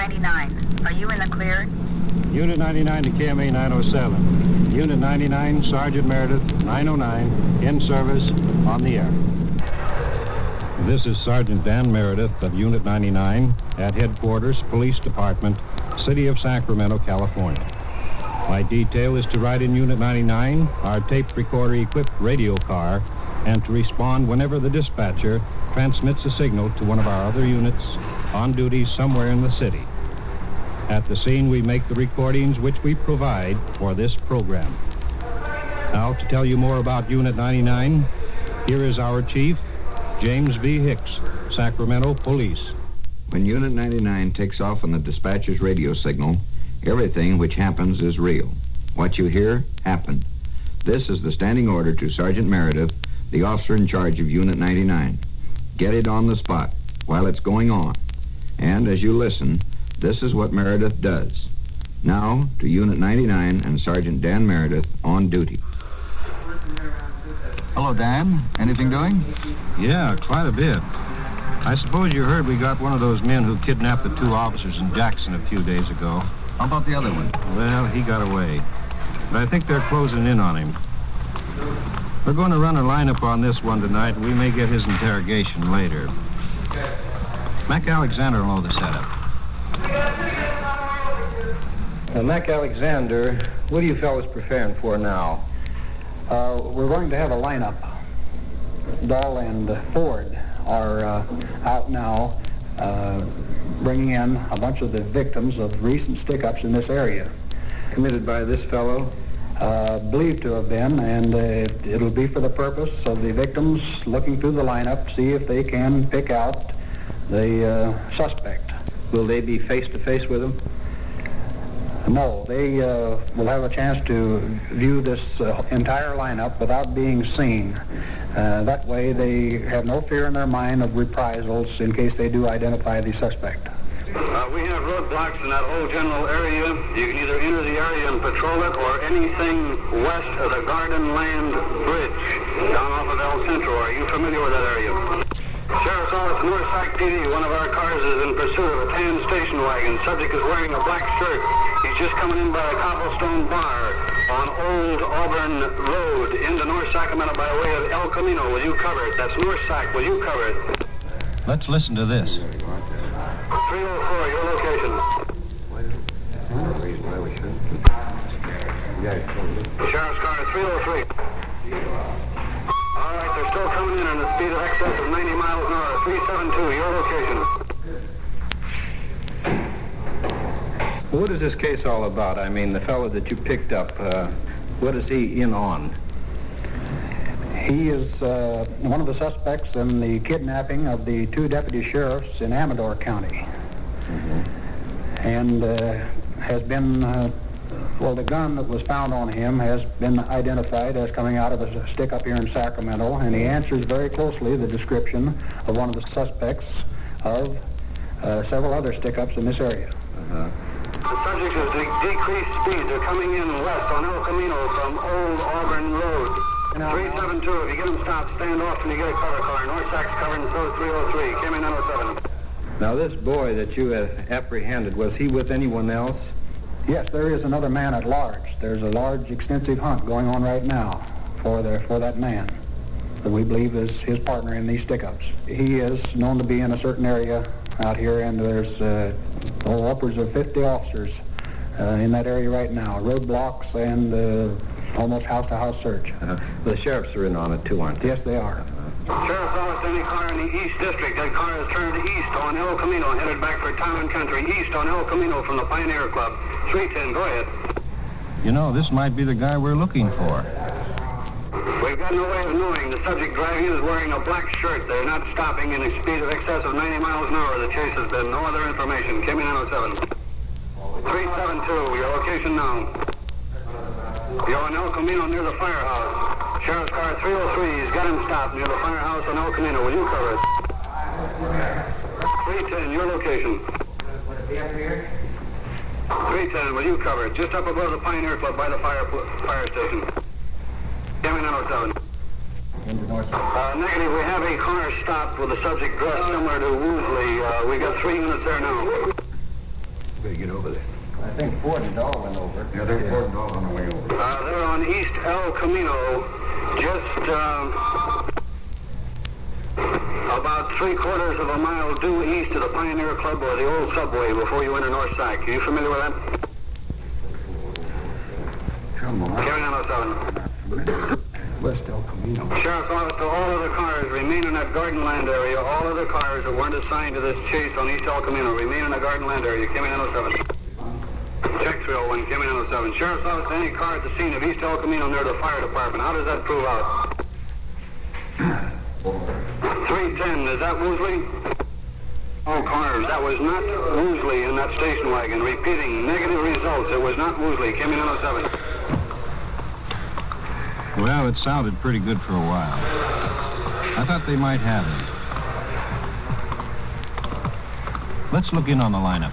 99. Are you in the clear? Unit 99 to KMA 907. Unit 99, Sergeant Meredith, 909, in service, on the air. This is Sergeant Dan Meredith of Unit 99 at Headquarters, Police Department, City of Sacramento, California. My detail is to ride in Unit 99, our tape recorder-equipped radio car, and to respond whenever the dispatcher transmits a signal to one of our other units on duty somewhere in the city. At the scene, we make the recordings which we provide for this program. Now, to tell you more about Unit 99, here is our chief, James V. Hicks, Sacramento Police. When Unit 99 takes off on the dispatcher's radio signal, everything which happens is real. What you hear, happened. This is the standing order to Sergeant Meredith, the officer in charge of Unit 99. Get it on the spot while it's going on. And as you listen, this is what Meredith does. Now to Unit 99 and Sergeant Dan Meredith on duty. Hello, Dan. Anything doing? Yeah, quite a bit. I suppose you heard we got one of those men who kidnapped the two officers in Jackson a few days ago. How about the other one? Well, he got away. But I think they're closing in on him. We're going to run a lineup on this one tonight, and we may get his interrogation later. Mac Alexander will know the setup. Mac Alexander, what are you fellas preparing for now? We're going to have a lineup. Dahl and Ford are out now bringing in a bunch of the victims of recent stick-ups in this area. Committed by this fellow? Believed to have been, and it'll be for the purpose of the victims looking through the lineup, see if they can pick out the suspect. Will they be face-to-face with him? No, they will have a chance to view this entire lineup without being seen. That way they have no fear in their mind of reprisals in case they do identify the suspect. We have roadblocks in that whole general area. You can either enter the area and patrol it or anything west of the Garden Land Bridge down off of El Centro. Are you familiar with that area? Sheriff's Office, North Sac PD. One of our cars is in pursuit of a tan station wagon. Subject is wearing a black shirt. He's just coming in by a cobblestone bar on Old Auburn Road into North Sacramento by way of El Camino. Will you cover it? That's North Sac. Will you cover it? Let's listen to this. 304, your location. The sheriff's car is 303. All right, they're still coming in the speed of excess of 90 miles an hour. 372, your location. What is this case all about? I mean, the fellow that you picked up, what is he in on? He is one of the suspects in the kidnapping of the two deputy sheriffs in Amador County. And has been, the gun that was found on him has been identified as coming out of a stick-up here in Sacramento, and he answers very closely the description of one of the suspects of several other stick-ups in this area. The subject is decreased speed. They're coming in west on El Camino from Old Auburn Road. 372, if you get them stopped, stand off and you get a cover car. North Sac's covering, so 303. Came in 907. Now, this boy that you have apprehended, was he with anyone else? Yes, there is another man at large. There's a large, extensive hunt going on right now for that man that we believe is his partner in these stick-ups. He is known to be in a certain area out here, and there's upwards of 50 officers in that area right now. Roadblocks and almost house-to-house search. The sheriffs are in on it, too, aren't they? Yes, they are. Sheriff's Office, any car in the East District. That car is turned east on El Camino, headed back for Town and Country. East on El Camino from the Pioneer Club. 310, go ahead. You know, this might be the guy we're looking for. We've got no way of knowing. The subject driving is wearing a black shirt. They're not stopping in a speed of excess of 90 miles an hour. The chase has been no other information. Came in 907. 372, your location now. You're on El Camino near the firehouse. Sheriff's car 303, he's got him stopped near the firehouse on El Camino. Will you cover it? 310, your location. 310, will you cover it? Just up above the Pioneer Club by the fire station. Came in 907. Negative, we have a car stopped with the subject dressed similar to Woosley. We got 3 units there now. better get over there. I think Ford and Dahl went over. Yeah, they're Ford and Dahl on the way over. They're on East El Camino, just about 3/4 of a mile due east of the Pioneer Club or the old subway before you enter North Sac. Are you familiar with that? Come on. Carry on 07. West El Camino. Sheriff's Office, to all other cars remain in that Garden Land area. All other cars that weren't assigned to this chase on East El Camino remain in the Garden Land area. Came in 07. Check 301, came in 07. Sheriff's Office, any car at the scene of East El Camino near the fire department. How does that prove out? 310, is that Woosley? All cars, that was not Woosley in that station wagon. Repeating, negative results. It was not Woosley. Came in 07. Well, it sounded pretty good for a while. I thought they might have him. Let's look in on the lineup.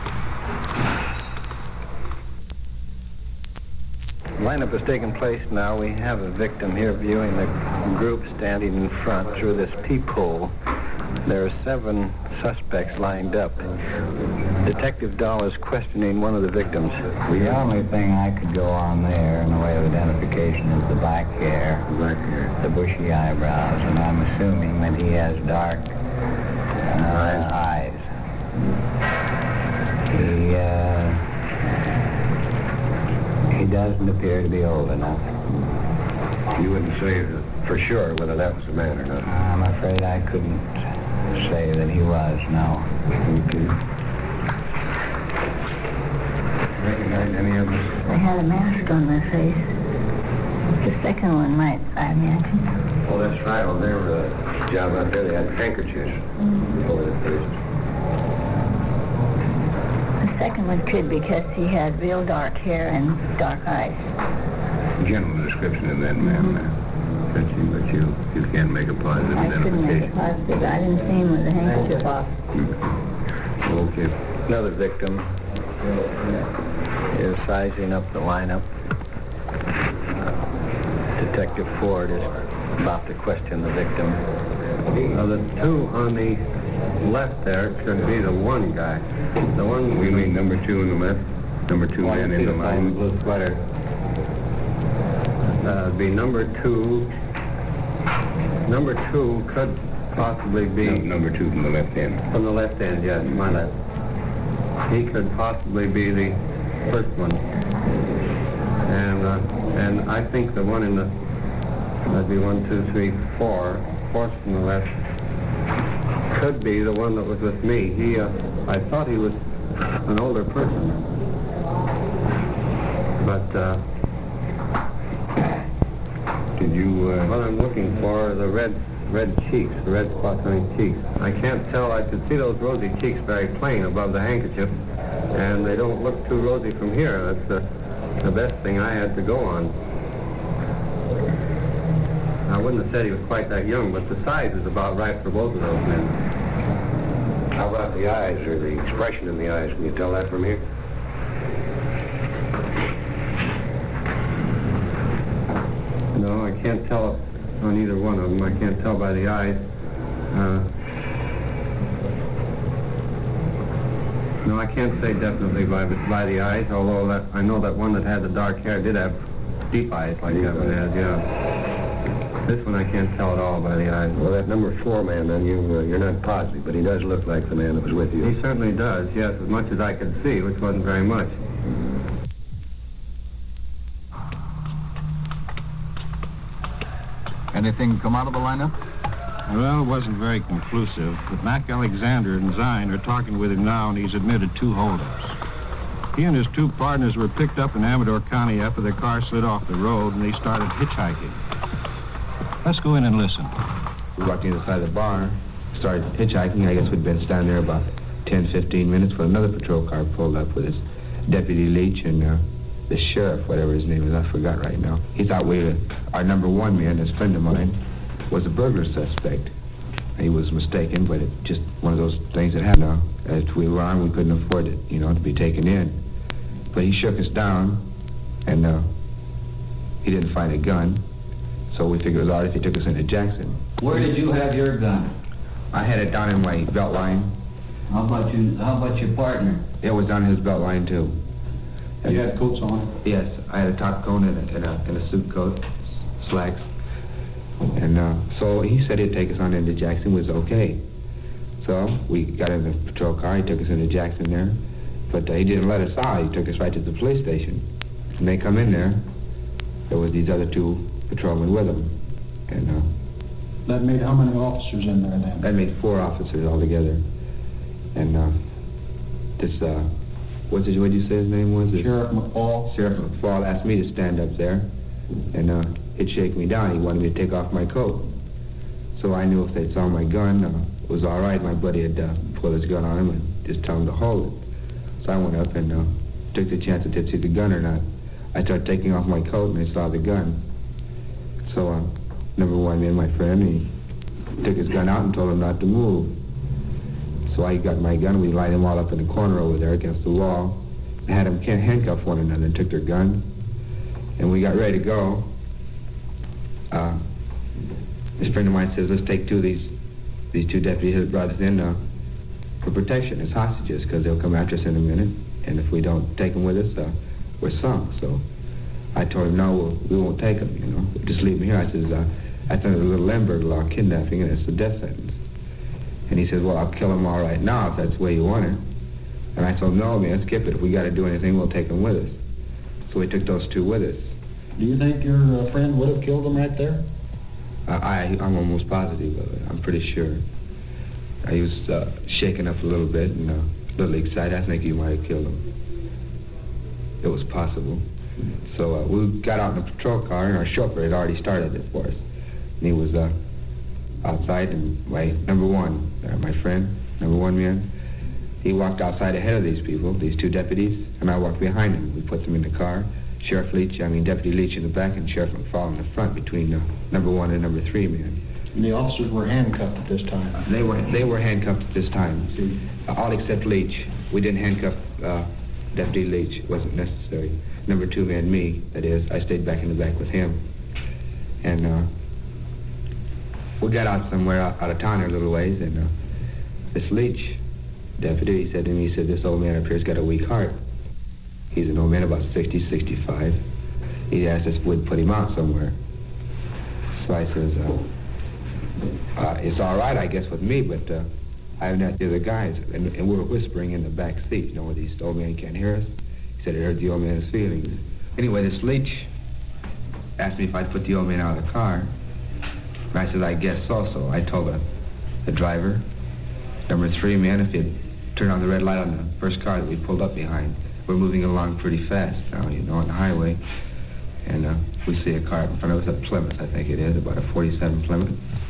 Lineup has taken place now. We have a victim here viewing the group standing in front through this peephole. There are 7 suspects lined up. Detective Dahl is questioning one of the victims. The only thing I could go on there in the way of identification is the black hair, the bushy eyebrows, and I'm assuming that he has dark eyes. He doesn't appear to be old enough. You wouldn't say for sure whether that was the man or not. I'm afraid I couldn't say that he was, no. Okay. Recognize any of them? They had a mask on their face. The second one might, I imagine. Oh, that's right. On their job out there, they had handkerchiefs over their face. The second one could because he had real dark hair and dark eyes. General description of that man, but you can't make a positive I couldn't make identification. it positive. I didn't see him with a handkerchief off. Okay. Another victim is sizing up the lineup. Detective Ford is about to question the victim. The 2 on the left there could be the one guy. The one We mean number 2 in the left, number 2 man in the line. blue sweater. Be number 2. Number 2 could possibly be No, number 2 from the left end. from the left end. Yes, my left. He could possibly be the first one. And I think the one in the that'd be 1, 2, 3, 4. Fourth from the left could be the one that was with me. I thought he was an older person, but Did you, what I'm looking for are the red cheeks, the red spots on his cheeks. I can't tell. I could see those rosy cheeks very plain above the handkerchief, and they don't look too rosy from here. That's the best thing I had to go on. I wouldn't have said he was quite that young, but the size is about right for both of those men. how about the eyes or the expression in the eyes? Can you tell that from here? No, I can't tell on either one of them. I can't tell by the eyes. No, I can't say definitely by the eyes, although I know that one that had the dark hair did have deep eyes like that one has, yeah. This one I can't tell at all by the eyes. Well, that number 4 man, then you're not positive, but he does look like the man that was with you. He certainly does, yes, as much as I could see, which wasn't very much. Anything come out of the lineup? Well, it wasn't very conclusive, but Mac Alexander and Zine are talking with him now, and he's admitted 2 holdups. He and his 2 partners were picked up in Amador County after their car slid off the road, and they started hitchhiking. Let's go in and listen. We walked in the side of the bar, started hitchhiking. I guess we'd been standing there about 10, 15 minutes when another patrol car pulled up with his Deputy Leach and the sheriff, whatever his name is, I forgot right now. He thought our number 1 man, this friend of mine, was a burglar suspect. He was mistaken, but it's just one of those things that happened. As we were armed, we couldn't afford it, to be taken in. But he shook us down, and he didn't find a gun. So we figured it was all right if he took us into Jackson. Where did you have your gun? I had it down in my belt line, How about your partner? It was on his belt line, too. You had coats on? Yes, I had a top coat and a suit coat, slacks. And so he said he'd take us on into Jackson. It was okay. So we got in the patrol car. He took us into Jackson there. But he didn't let us out. He took us right to the police station. When they come in there was these other two patrolmen with them. And that made how many officers in there then? That made 4 officers altogether. And this, what did you say his name was? Sheriff McFall. Sheriff McFall asked me to stand up there, and he'd shake me down. He wanted me to take off my coat. So I knew if they saw my gun, it was all right. My buddy had pulled his gun on him and just tell him to hold it. So I went up and took the chance if they'd see the gun or not. I started taking off my coat, and they saw the gun. So number one, me and my friend, he took his gun out and told him not to move. So I got my gun, we lined them all up in the corner over there against the wall, had them handcuff one another and took their guns. And we got ready to go. This friend of mine says, let's take these two deputies that brought us in for protection as hostages, because they'll come after us in a minute. And if we don't take them with us, we're sunk. So I told him, no, we won't take them, you know. We'll just leave them here. I says, that's under the little Lemberg law, kidnapping, and it's a death sentence. And he says, well, I'll kill them all right now if that's the way you want it. And I told him, no, man, skip it. If we got to do anything, we'll take them with us. So we took those two with us. Do you think your friend would have killed them right there? I'm almost positive of it. I'm pretty sure. He was shaken up a little bit and a little excited. I think he might have killed him. It was possible. So we got out in the patrol car, and our chauffeur had already started it for us. And he was outside, and my number one, my friend, number one man, he walked outside ahead of these people, these two deputies, and I walked behind him. We put them in the car. Deputy Leach in the back and Sheriff McFall in the front between number one and number 3 men. And the officers were handcuffed at this time? They were handcuffed at this time. All except Leach. We didn't handcuff Deputy Leach. It wasn't necessary. Number 2 man, me, that is, I stayed back in the back with him. And we got out somewhere out of town there a little ways, and this Leach deputy, he said to me, he said, this old man up here's got a weak heart. He's an old man, about 60, 65. He asked us if we'd put him out somewhere. So I says, it's all right, I guess, with me, but I haven't asked the other guys. And we were whispering in the back seat, you know, where these old men can't hear us. He said it hurt the old man's feelings. Anyway, this Leach asked me if I'd put the old man out of the car. And I said, I guess so. So I told the driver, number 3 man, if he'd turn on the red light on the first car that we pulled up behind. We're moving along pretty fast now, you know, on the highway. And we see a car in front of us, a Plymouth, I think it is, about a 47 Plymouth.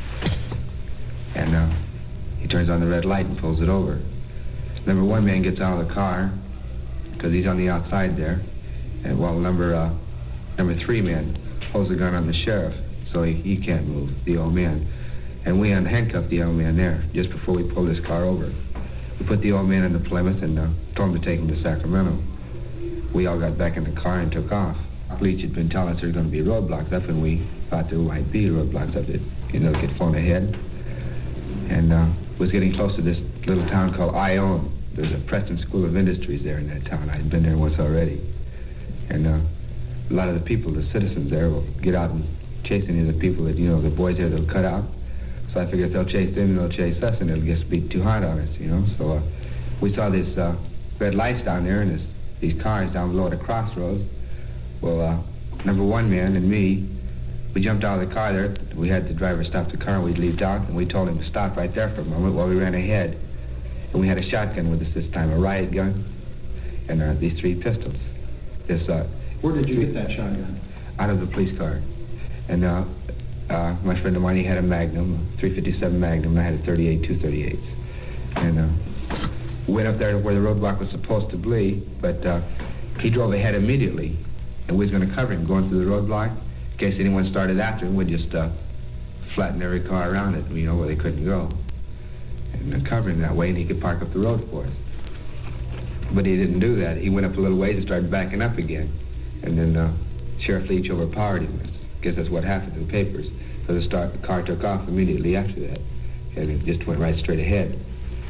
And he turns on the red light and pulls it over. Number 1 man gets out of the car, because he's on the outside there. And while number 3 man pulls the gun on the sheriff, so he can't move, the old man. And we handcuffed the old man there, just before we pulled his car over. We put the old man in the Plymouth and told him to take him to Sacramento. We all got back in the car and took off. Leach had been telling us there were going to be roadblocks up, and we thought there might be roadblocks up that, you know, get flown ahead. And was getting close to this little town called Ione. There's a Preston School of Industries there in that town. I had been there once already. And a lot of the people, the citizens there, will get out and chase any of the people that, you know, the boys there that'll cut out. So I figured if they'll chase them, they'll chase us, and it'll just be too hard on us, you know. So we saw this red lights down there and these cars down below at the crossroads. Well, number 1 man and me, we jumped out of the car there. We had the driver stop the car, and we'd leaped out, and we told him to stop right there for a moment while we ran ahead. And we had a shotgun with us this time, a riot gun, and these 3 pistols. Where did you get that shotgun? Out of the police car. And my friend of mine, he had a Magnum, a 357 Magnum, and I had a 38 238s. And went up there where the roadblock was supposed to be, but he drove ahead immediately, and we was going to cover him going through the roadblock. In case anyone started after him, we'd just flatten every car around it, you know, where they couldn't go. And cover him that way, and he could park up the road for us. But he didn't do that. He went up a little ways and started backing up again. And then Sheriff Leach overpowered him. I guess that's what happened in the papers. So the car took off immediately after that. And it just went right straight ahead.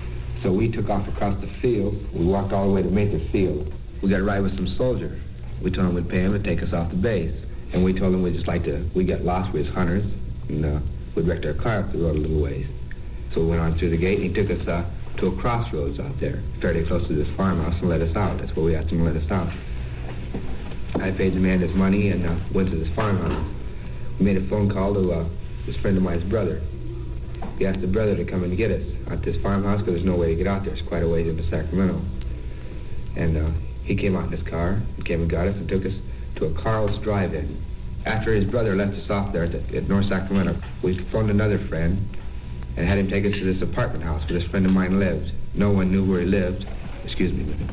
So we took off across the fields. We walked all the way to Mather Field. We got a ride with some soldiers. We told them we'd pay him to take us off the base. And we told him we'd just like to, we got lost, we was hunters, and we'd wrecked our car up the road a little ways. So we went on through the gate, and he took us to a crossroads out there, fairly close to this farmhouse, and let us out. That's where we asked him to let us out. I paid the man his money and went to this farmhouse. We made a phone call to this friend of mine's brother. He asked the brother to come and get us out to this farmhouse because there's no way to get out there. It's quite a ways into Sacramento. And he came out in his car and came and got us and took us to a Carl's Drive-In. After his brother left us off there at North Sacramento, we phoned another friend and had him take us to this apartment house where this friend of mine lived. No one knew where he lived. Excuse me a minute.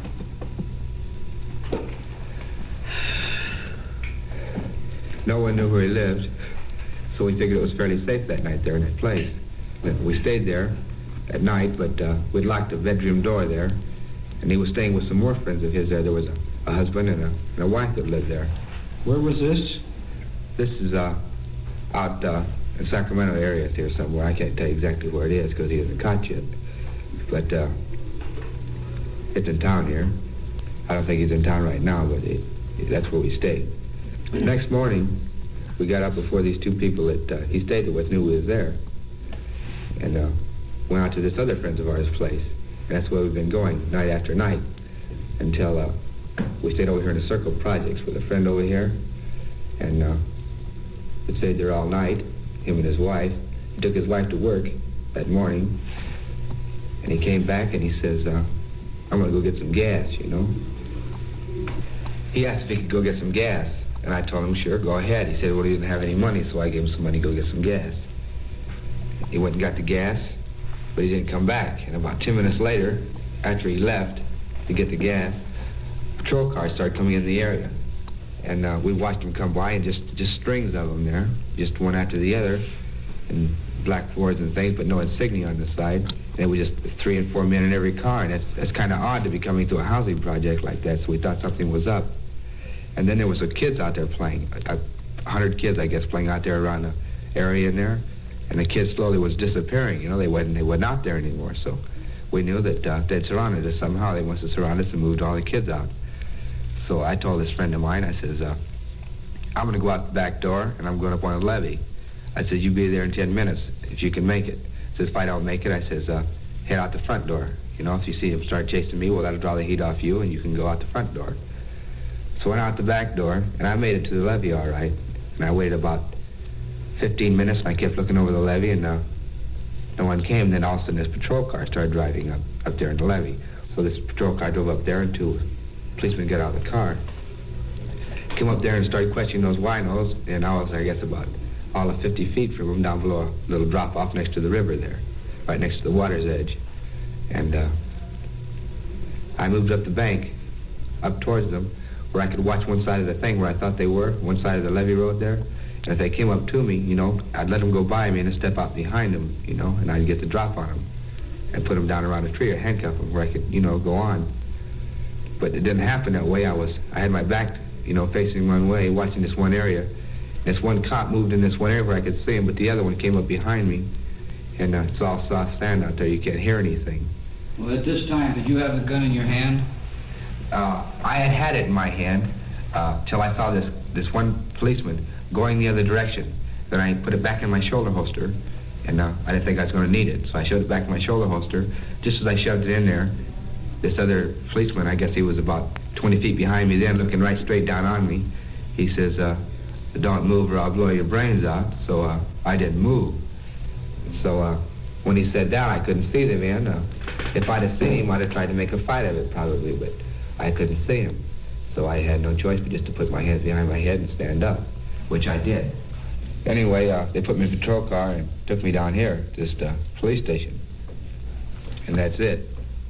No one knew where he lived, so we figured it was fairly safe that night there in that place. We stayed there at night, but we'd locked the bedroom door there, and he was staying with some more friends of his there. There was a husband and a wife that lived there. Where was this? This is out in Sacramento areas here somewhere. I can't tell you exactly where it is because he hasn't caught yet. But it's in town here. I don't think he's in town right now, but that's where we stayed. The next morning, we got up before these two people that he stayed with knew we was there. And went out to this other friends of ours' place. And that's where we've been going night after night until we stayed over here in the Circle Projects with a friend over here. And we stayed there all night, him and his wife. He took his wife to work that morning. And he came back and he says, I'm going to go get some gas, you know. He asked if he could go get some gas. And I told him, sure, go ahead. He said, well, he didn't have any money, so I gave him some money to go get some gas. He went and got the gas, but he didn't come back. And about 10 minutes later, after he left to get the gas, patrol cars started coming in the area. And we watched them come by, and just strings of them there, just one after the other, and black Fords and things, but no insignia on the side. And it was just 3 and 4 men in every car, and that's kind of odd to be coming to a housing project like that, so we thought something was up. And then there was some kids out there playing, 100 kids, I guess, playing out there around the area in there. And the kids slowly was disappearing. You know, they wasn't out there anymore. So we knew that they'd surrounded us somehow. They must have surrounded us and moved all the kids out. So I told this friend of mine, I says, I'm going to go out the back door, and I'm going up on the levee. I said, you be there in 10 minutes, if you can make it. I says, if I don't make it, I says, head out the front door. You know, if you see him start chasing me, well, that'll draw the heat off you, and you can go out the front door. So I went out the back door, and I made it to the levee all right. And I waited about 15 minutes, and I kept looking over the levee, and no one came. Then all of a sudden, this patrol car started driving up there in the levee. So this patrol car drove up there, and two policemen got out of the car. Came up there and started questioning those winos, and I was, I guess, about all of 50 feet from them down below a little drop-off next to the river there, right next to the water's edge. And I moved up the bank, up towards them, where I could watch one side of the thing where I thought they were, one side of the levee road there. And if they came up to me, you know, I'd let them go by me and I'd step out behind them, you know, and I'd get the drop on them and put them down around a tree or handcuff them where I could, you know, go on. But it didn't happen that way. I had my back, you know, facing one way, watching this one area. This one cop moved in this one area where I could see him, but the other one came up behind me. And it's all soft sand out there. You can't hear anything. Well, at this time, did you have the gun in your hand? I had it in my hand till I saw this one policeman going the other direction. Then I put it back in my shoulder holster, and I didn't think I was going to need it. So I shoved it back in my shoulder holster. Just as I shoved it in there, this other policeman, I guess he was about 20 feet behind me then, looking right straight down on me. He says, don't move or I'll blow your brains out. So I didn't move. So when he said that, I couldn't see the man. If I'd have seen him, I'd have tried to make a fight of it probably, but I couldn't see him. So I had no choice but just to put my hands behind my head and stand up, which I did. Anyway, they put me in a patrol car and took me down here to this police station. And that's it.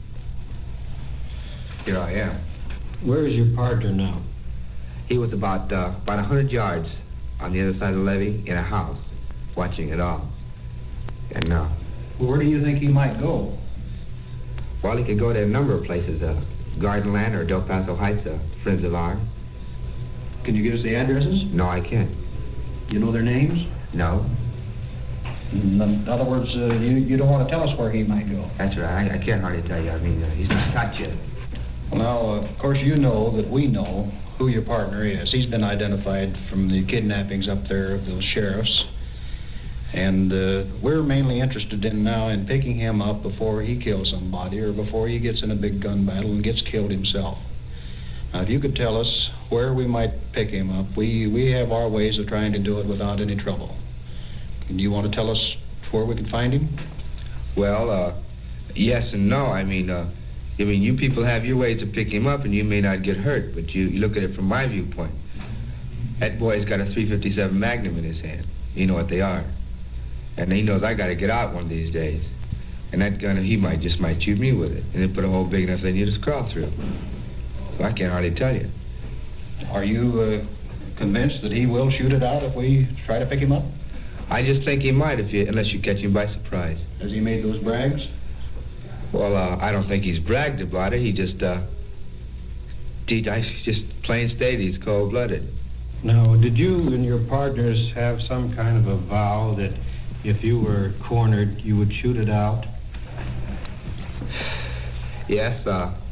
Here I am. Where is your partner now? He was about 100 yards on the other side of the levee in a house, watching it all. And Well, where do you think he might go? Well, he could go to a number of places. Gardenland or Del Paso Heights, friends of ours. Can you give us the addresses? No, I can't. You know their names? No. In other words, you don't want to tell us where he might go. That's right. I can't hardly tell you. I mean, he's not caught yet. Well, now, of course, you know that we know who your partner is. He's been identified from the kidnappings up there of those sheriffs. And we're mainly interested in picking him up before he kills somebody or before he gets in a big gun battle and gets killed himself. Now, if you could tell us where we might pick him up, we have our ways of trying to do it without any trouble. Do you want to tell us where we can find him? Well, yes and no. I mean, you people have your ways of picking him up, and you may not get hurt, but you look at it from my viewpoint. That boy's got a .357 Magnum in his hand. You know what they are. And he knows I got to get out one of these days. And that gun, he might shoot me with it. And then put a hole big enough they need to crawl through. So I can't hardly tell you. Are you convinced that he will shoot it out if we try to pick him up? I just think he might unless you catch him by surprise. Has he made those brags? Well, I don't think he's bragged about it. He just plain state he's cold-blooded. Now, did you and your partners have some kind of a vow that if you were cornered, you would shoot it out? Yes,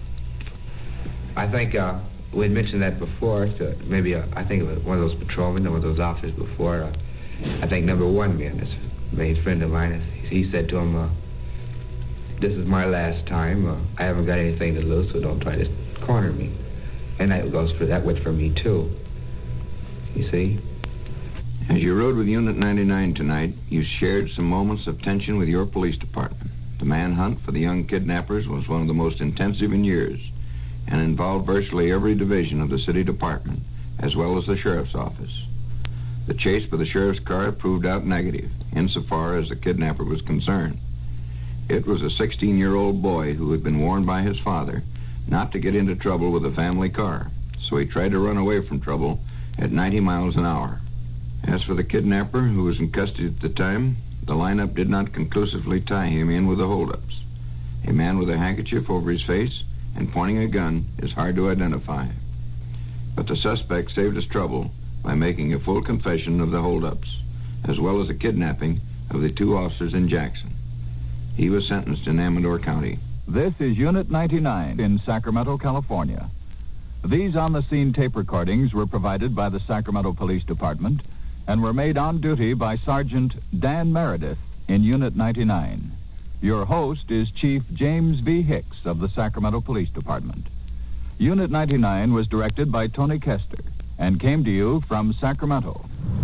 I think we had mentioned that before. Maybe I think it was one of those patrolmen, one of those officers before. I think number 1 man, this main friend of mine, he said to him, this is my last time. I haven't got anything to lose, so don't try to corner me. And that went for me, too. You see? As you rode with Unit 99 tonight, you shared some moments of tension with your police department. The manhunt for the young kidnappers was one of the most intensive in years and involved virtually every division of the city department, as well as the sheriff's office. The chase for the sheriff's car proved out negative, insofar as the kidnapper was concerned. It was a 16-year-old boy who had been warned by his father not to get into trouble with the family car, so he tried to run away from trouble at 90 miles an hour. As for the kidnapper, who was in custody at the time, the lineup did not conclusively tie him in with the holdups. A man with a handkerchief over his face and pointing a gun is hard to identify. But the suspect saved us trouble by making a full confession of the holdups, as well as the kidnapping of the 2 officers in Jackson. He was sentenced in Amador County. This is Unit 99 in Sacramento, California. These on-the-scene tape recordings were provided by the Sacramento Police Department and were made on duty by Sergeant Dan Meredith in Unit 99. Your host is Chief James V. Hicks of the Sacramento Police Department. Unit 99 was directed by Tony Kester and came to you from Sacramento.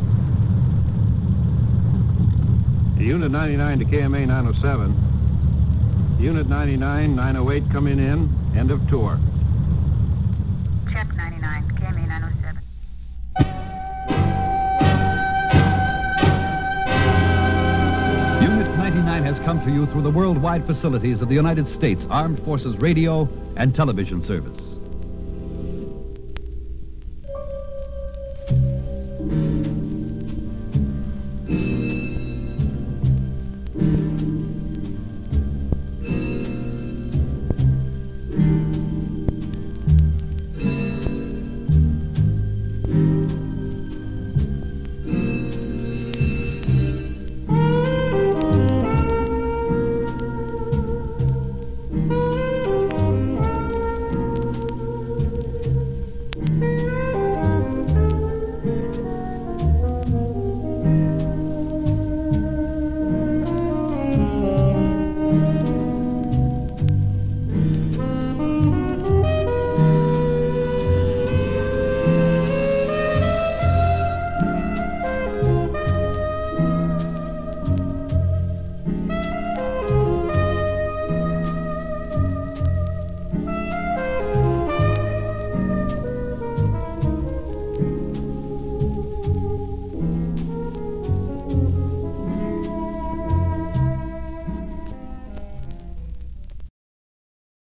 Unit 99 to KMA 907. Unit 99, 908 coming in. End of tour. Check 99, KMA 907. Unit 99 has come to you through the worldwide facilities of the United States Armed Forces Radio and Television Service.